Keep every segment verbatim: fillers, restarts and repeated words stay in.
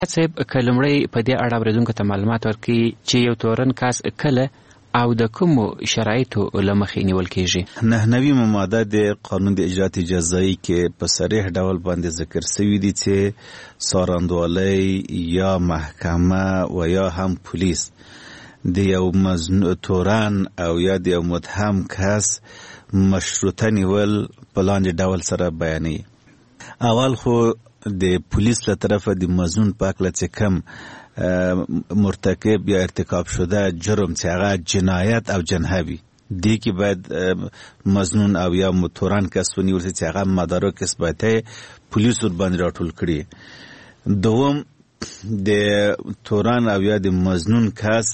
صاحب که لومړی په دې اړه اورېدونکو ته معلومات ورکړي چې یو تورن کس کله او د کومو شرایطو له مخې نیول کېږي؟ نه نویمه ماده د قانون د اجرات جزایي کې په صریح ډول باندې ذکر شوي دي چې څارندوالۍ یا محکمه و یا هم پولیس د یو مزنون تورن او یا د یو متهم کس مشروطه نیول په لاندې ډول سره بیانوي. اول خو د پولیس له طرفه د مزنون په هکله چې کم مرتکب یا ارتکاب شده جرم چې هغه جنایت او جنحه وي، دې کې باید مزنون او یا تورن کس ونیول چې هغه مدارک اثباتي پولیس ور باندې راټول کړي. دوم د تورن او یا د مزنون کس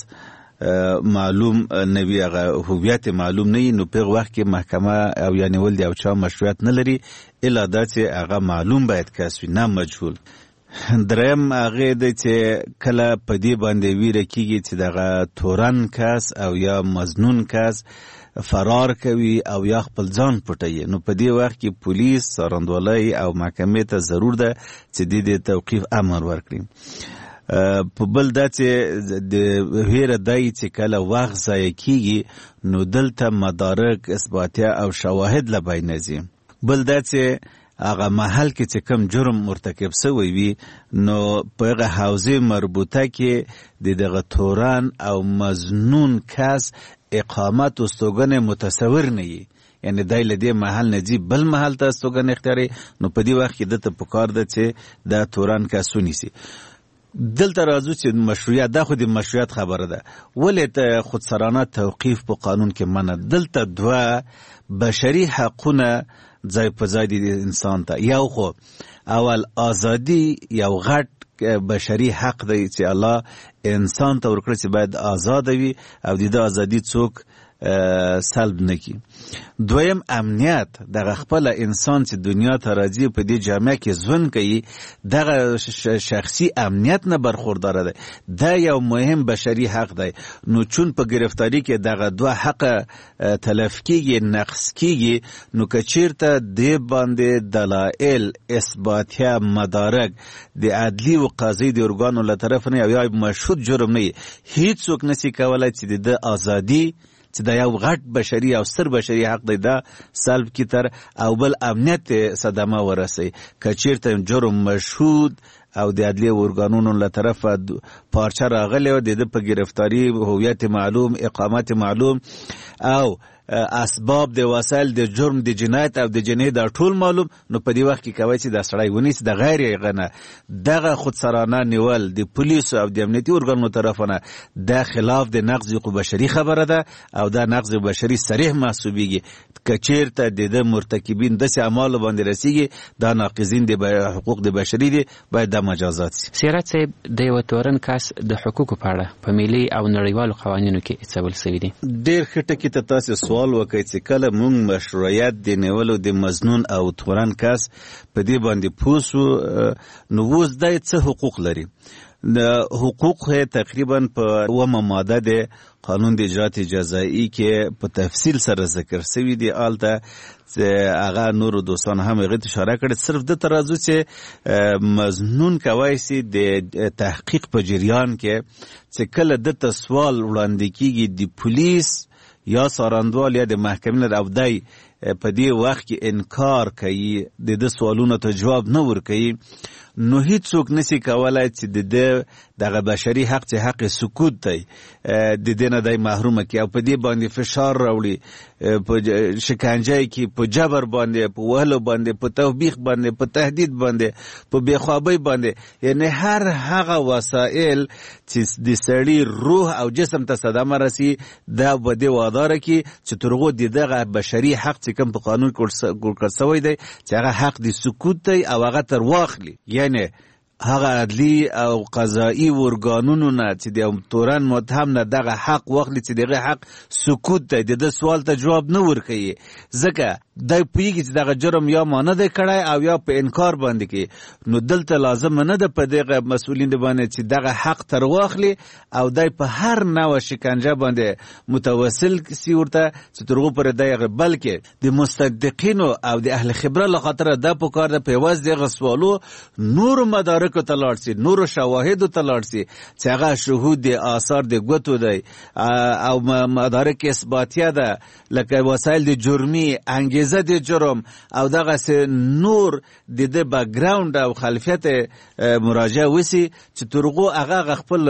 معلوم نوی هغه هویت معلوم نه وي، نو په وخت کې محکمه او یا نیول د یو چا مشروعیت نه لري الا دا چې هغه معلوم باید کس وي، نه مجهول. دریم هغه دی چې کله په دې باندې ویره کېږي چې دغه تورن کس او یا مزنون کس فرار کوي او یا خپل ځان پټوي، نو په دې وخت کې پولیس، څارندوالۍ او محکمې ته ضرور ده چې د دې توقیف امر ورکړي. په بل دا چې د ویره دی چې کله وخت ضایع کېږي نو دلته مدارک اثباتیه او شواهد له بینه ځي. بل دا چې هغه محل کې چې کم جرم مرتکب شوی وي نو په هغه حوزې مربوطه کې د دغه تورن او مزنون کس اقامت و استوګنې متصور نه وي، یعنی دی له دې محل نه ځي بل محل ته استوګنې اختیاروي، نو په دې وخت کې دته پکار ده چې دا تورن کس ونیسي. دلته راځو چې مشروعیت، دا خو د مشروعیت خبره ده، ولې ته خودسرانه توقیف په قانون کې منع؟ دلته دوه بشري حقونه ځای په ځای دي انسان ته. یو خو اول ازادي یو غټ بشري حق دی چې الله انسان ته ورکړي چې باید آزاد وي او د دې ازادي څوک سلب نکي. دویم امنیت، دغه خپل انسان چې دنیا ته راځي په دې جامعه کې ژوند کوي دغه شخصي امنیت نه برخوردار دی، دا یو مهم بشري حق دی. نو چون په گرفتاری کې دغه دوه حق تلف کیږي، نقص کیږي، نو که چیرته دې باندې دلایل اثباتیه مدارک د عدلی و قاضي د ارګانو له طرف نه یا مشهود جرم نه، هیڅوک نشي کولای چې د ازادي چې دا یو غټ بشري او ستر بشري حق دی دا سلب کی تر او بل امنیت صدمه ورسي. که چیرته جرم مشهود او د عدلیه ارګانونو له طرفه پارچه راغلی و د په گرفتاری هویت معلوم، اقامت معلوم او اسباب د وسایل د جرم د جنایت او د جنایت د ټول معلوم، نو په دې وخت کې کوي چې د سړی ونیسي د غیر غنه دغه خودسرانه نیول د پولیس او د امنیتي ارګانونو طرفونه د خلاف د نقض حقوق بشري خبره ده او دا نقض بشري صریح محسوبیږي. که چیرته د مرتکبین داسې اعمال باندې رسیږي دا ناقضین د حقوق د بشري دي، باید د مجازات شي. سیرت صاحب، د یو تورن کس د حقوقو په اړه په ملي او نړیوالو قوانینو کې څه ول شوي دي؟ ډېر ښه ټکي ته تاسو سوال وکړئ چې کله موږ مشروعیت د نیولو د مزنون او تورن کس په دې باندې پوه شو نو اوس دی څه حقوق لري. حقوق تقریبا په اومه ماده د قانون د اجرات جزایي کې په تفصیل سره ذکر شوی دی. آلته هغه نور دوستان هم هغه اشاره کړې، صرف د ترازو چې مزنون کوي سي د تحقیق په جریان کې چې کله د سوال وړاندې کیږي د پولیس یا څارندوال یا د محکمې او دای په دې وخت کې انکار کوي، د دې سوالونو ته جواب نه ورکوي، نو هیڅوک نشي کولای چې د دې دغه بشري حق چې حق سکوت دی د دې نه دی محرومه کړي او په دې باندې فشار راوړي، په شکنجه کې، په جبر باندې، په وهلو باندې، په توبیخ باندې، په تهدید باندې، په بېخوابۍ باندې، یعنی هر هغه وسایل چې د سړي روح او جسم ته صدمه رسي دا به دې واداره کړي چې تر هغو د دغه بشري حق چې کوم په قانون کې شوی دی چې هغه حق د سکوت دی او هغه تر واخلي. یعنی هغه عدلی او قضایی ارګانونو نه چې د تورن متهم نه دغه حق واخلي چې دغه حق سکوت دی، د دې سوال ته جواب نه ورکوي، ځکه دی پوهېږي چې دغه جرم یا ما نه دی کړی او یا په انکار باندې کوي. نو دلته لازمه نه ده په دغه مسؤلین باندې چې دغه حق تر واخلي او دی په هر نوع شکنجه باندې متوسل سي ورته چې تر هغو پورې دی، بلکې د مصدقینو او د اهل خبره له خاطره دا پکار ده په یوازې دغه سوالو نور مدارک مدارکو ته لاړ شي، نورو شواهدو ته لاړ شي چې هغه شهود دی، آثار د ګوتو دی او مدارک اثباتیه ده لکه وسایل د جرمي، انګیزه د جرم او دغسې نور د د بیکګراوند او خلفیت مراجعه وسی چې تر هغو هغه خپل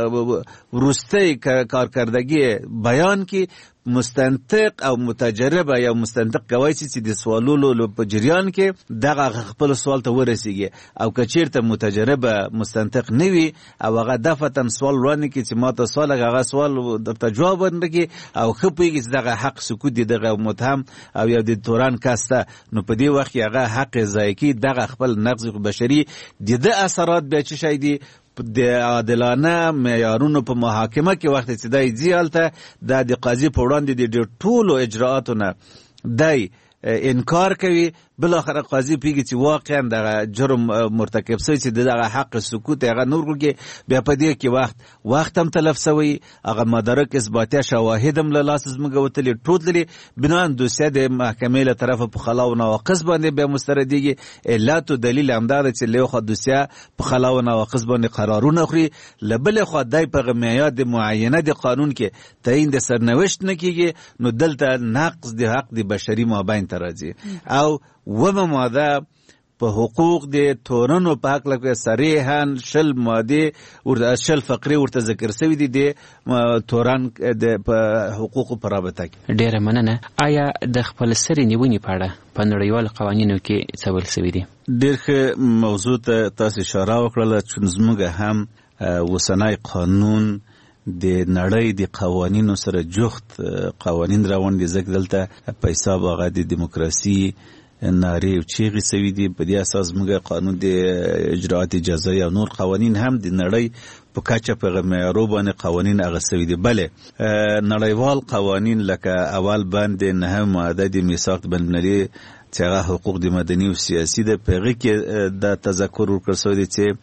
وروستی کارکردگی بیان کی مستنطق او متجربه یا مستنطق کوي چې د سوالولو په جریان کې دغه خپل سوال ته ورسیږي او که چیرته متجربه مستنطق نه وي او هغه دفتن سوال وړاندې کړي چې ما ته سوال هغه سوال درته جواب ورنکړي او ښه پوهېږي چې دغه حق سکوت دی دغه متهم او یا د تورن کس ته، نو په دې وخت کې هغه حق ضایع کوي. دغه خپل نقض بشري د ده اثرات بیا څه شی دي د عادلانه معیارونو په محاکمه کې وخت چې دی ځي هلته دا د قاضي په وړاندې د ټولو اجراءاتو نه دی انکار کوي، بالاخره قاضي پیږي چې واقعا دغه جرم مرتکب شوی چې دغه حق سکوت هغه نور ورګي، بیا په دې کې وخت وخت هم تلف شوی، هغه مدارک اثباتیه شواهد هم له لاسه زموږ وتلي ټول لري، بنان دوسیه د محکمې له طرفه په خلا او نواقص باندې بیا مستردیږي. علت او دلیل همدا ده چې له خو دوسیه په خلا او نواقص باندې قرارونه خوري، له بل خو دای په معیار د معینه د قانون کې تعیین د سرنوشت نه کیږي، نو دلته نقض د حق د بشري مابین ته راځي. او ومه ماده په حقوق د تورنو په حق لکه صریحا شل ماده ورته شل فقرې ورته ذکر شوی دي د تورن د په حقوقو په رابطه کې. ډیره مننه. آیا د خپل سرې نیونې په اړه په نړیوالو قوانینو کې څه ویل شوي دي؟ ډېر ښه موضوع ته تاسو اشاره وکړله چې زموږ هم اوسنی قانون د نړۍ د قوانینو سره جفت قوانین روان دي، ځکه دلته په حساب هغه د دیموکراسي نارې او چیغې سوي دي. په دې اساس موږ قانون د اجراءات جزایي او نور قوانین هم د نړۍ په کچه په معیارو باندې قوانین هغه سوي دي. بله نړیوال قوانین لکه اول بند نهم ماده د میثاق بین‌المللي چې هغه حقوق د مدني او سیاسي ده، په هغې کې دا تذکر ورکړل شوی دی چې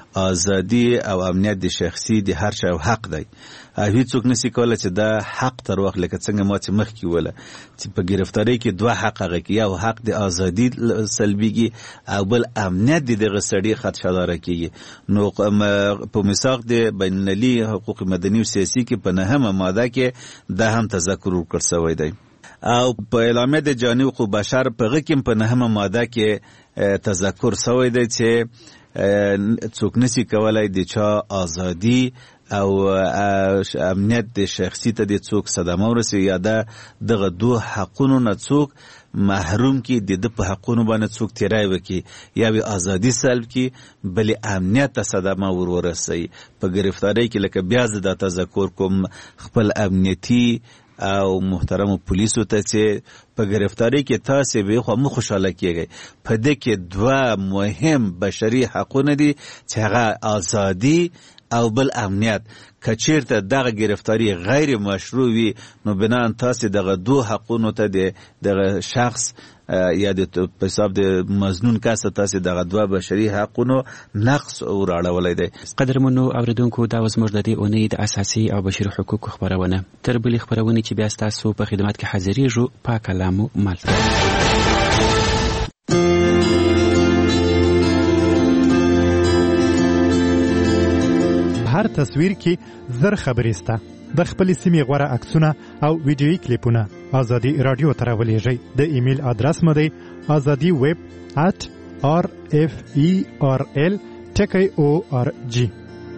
ازادي او امنیت د شخصي د هر چا حق دی او هیڅوک نشي کولی چې دا حق تر وخت لکه څنګه ما چې مخکې وویله چې په ګرفتارۍ کې دوه حق هغه کې یو حق د ازادي سلبیږي او بل امنیت د دغه سړي خدشهداره کېږي. نو په میثاق د بین‌المللي حقوق مدني او سیاسي کې په نهمه ماده کې دا هم تذکر ورکړل شوی دی او په اعلامیه د جهاني حقوق بشر په هغه کې په نهمه ماده کې تذکر شوی دی چې څوک نشي کولی د چا ازادي او امنیت د شخصي ته د څوک صدمه ورسي یا دغه دوه حقونو نه څوک محروم کی د د په حقونو باندې څوک تیرای وکي یا به ازادي سلب کی بلې امنیت ته صدمه ور ورسي. په گرفتاری کې لکه بیا زه دا تذکر کوم خپل امنیتي او محترم پولیسو ته چې په گرفتاری کې تاسو به خو مو خوشاله کیږئ. په دې کې دوه مهم بشري حقونه دي چې هغه ازادي او بل امنیت. کچیرته دغه گرفتاری غیر مشروع وي نو بنان تاسو دغه دوه حقونو ته د دغه شخص یا د په حساب د مظنون کس تاسو دغه دوه بشري حقونو نقص او راړولای دی. قدرمنو اوریدونکو دا وز موږ د دې اونۍ د اساسي او بشري حقوقو خبرونه تر بلې خبرونه چې بیا تاسو په خدمت کې حاضرېږو. پاک کلامو مال هر تصویر کې زر خبرې سته. د خپل سیمې غوړه عکسونه او ویډیويي کلیپونه ازادي رادیو ته راولېږئ. د ایمیل ادرس مو دی azadi web at r f e r l ټکی او ار جی.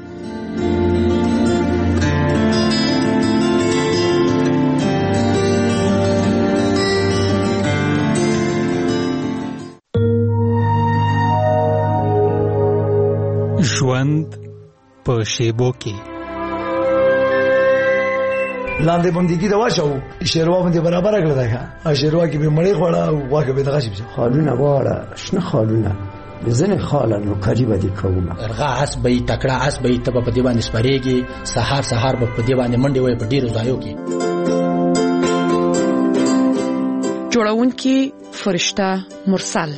ژوند په شیبو کې لاندې بندګي دا واچو شیروا باندې برابر کړل دا ښه شیروا کې به مړی خوړه او واکه به دغه شي خالونه واړه شنه خالونه بزنه خالانو کاری بدی کوم ارغه اس به تکړه اس به ته په دی باندې سپریږي سحر سحر په دی باندې منډي وای په ډیرو ځایو کې جوړونکي فرشته مرسل.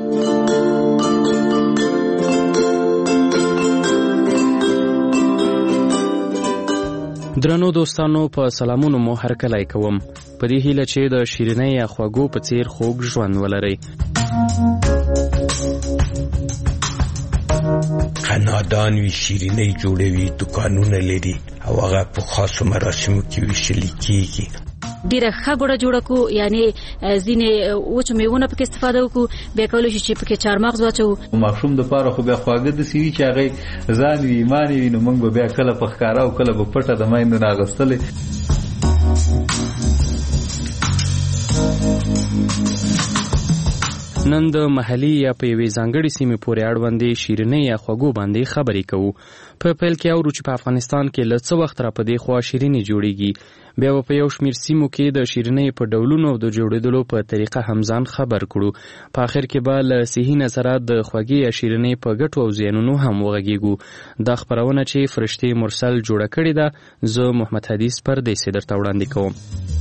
درنو دوستانو په سلامونو مو هرکلی کوم په دې هیله چې د شیرینۍ یا خواږو په څیر خوږ ژوند ولرئ. خنادان وي، شیرینۍ جوړوي، دکانونه لري او هغه په خاصو مراسمو کې ویشل کیږي. ډیره ښه ګوړه جوړه کو، یعنی ځینې وچو میوونه پکې استفاده وکړو، بیا کولی شي چې پکې چارمغز واچوو. ماشوم دپاره خو بیا خواږه داسې وي چې هغې ځان وي ایمان وي، نو موږ به بیا کله په ښکاره او کله به پټه د میندو نه اخیستلې. نن د محلي یا په یوې ځانګړې سیمې پورې اړوندې شیرینۍ یا خوږو باندې خبرې کوو. په پیل کې اورو چې په افغانستان کې له څه وخت را په دې خوا شیرینۍ جوړیږي، بیا په یو شمېر سیمو کې د شیرینۍ په ډولونو او د جوړېدلو په طریقه هم ځان خبر کړو. په آخر کې به له صحي نظره د خوږې یا شیرینۍ په ګټو او زیانونو هم وغږیږو. دا خپرونه چې فرشتې مرسل جوړه کړې ده، زه محمد حدیث پردیسي درته وړاندې کوم.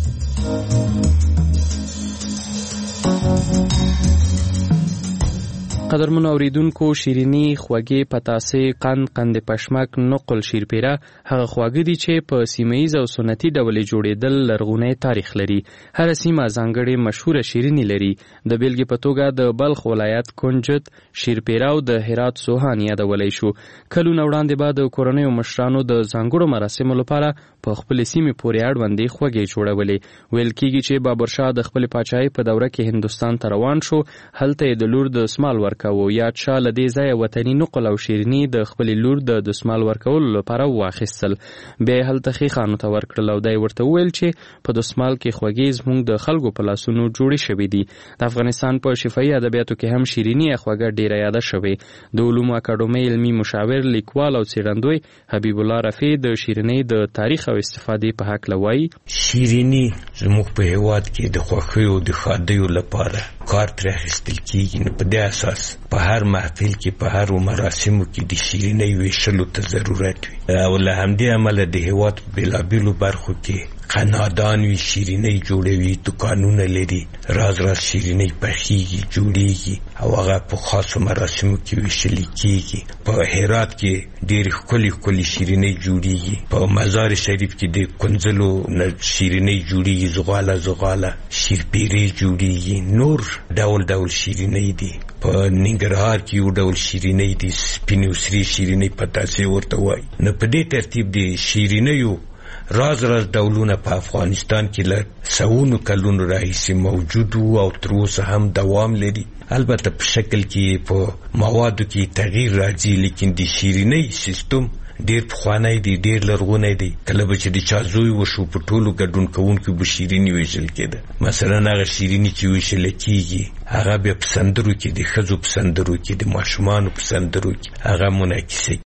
قدرمنو اوریدونکو، شیریني، خوږې، پتاسې، قند، قند پشمک، نقل، شیرپیره هغه خواږه دي چې په سیمه‌ایز او سنتي ډول جوړېدل لرغونی تاریخ لري. هر سیمه ځانګړې مشهوره شیریني لري. د بیلګې په توګه د بلخ ولایت کنجد، شیرپیره او د هرات سوهان یادولی شو. کلونه وړاندې به د کورنیو مشرانو د ځانګړو مراسمو لپاره په خپلې سیمې پورې اړوندې خوږې جوړولې. ویل کېږي چې بابرشاه د خپلې پاچاهۍ په دوره کې هندوستان ته روان شو، هلته یې د لور د دسمال ورکاوه. یاد شاه له دې ځایه وطني نقل او شیریني د خپلې لور د دسمال ورکولو لپاره واخیستل. بیا یې هلته ښیښانو ته ورکړل او دی ورته وویل چې په دسمال کې خوږې زموږ د خلکو په لاسونو جوړې شوې دي. د افغانستان په شفاهي ادبیاتو کې هم شیریني یا خوږه ډیره یاده شوې. د علومو اکاډمۍ علمي مشاور، لیکوال او څېړندوی حبیب الله رفیع د شیرینۍ د تاریخ او استفادې په هکله وایي: شیریني زموږ په هېواد کې د خوښیو د ښادیو لپاره کار ترې اخیستل کېږي. نو په دې اساس په هر محفل کې، په هر مراسمو کې د شیرینۍ ویشلو ته ضرورت وي. او له همدې امله د هېواد په بېلابېلو برخو کې خنادان وي، شیرینۍ جوړوي، دکانونه لري، راز راز شیرینۍ پخیږي، جوړیږي او هغه په خاصو مراسمو کې ویشل کېږي. په هرات کې ډېرې ښکلې ښکلې شیرینۍ جوړیږي. په مزار شریف کې د کنځلو شیرینۍ جوړیږي، زغاله زغاله شیرپیرې جوړیږي، نور ډول ډول شیرینۍ دي. په ننګرهار کې یو ډول شیرینۍ دي، سپینې او سرې شیرینۍ پتاسې ورته وایي. نو په دې ترتیب د شیرینیو راز راز ډولونه په افغانستان کې له سوونو کلونو راهیسې موجود وو او تر اوسه هم دوام لري. البته په شکل کې په موادو کې تغییر راځي، لیکن د شیرینۍ سیستم ډېر پخوانی دی، ډېر لرغونی دی. کله به چې د چا زوی وشو، په ټولو ګډون کوونکو به شیریني ویشل کېده. مثلا هغه شیریني چې ویشل کېږي هغه بیا په سندرو کې، د ښځو په سندرو کې، د ماشومانو په سندرو کې هغه منعکسه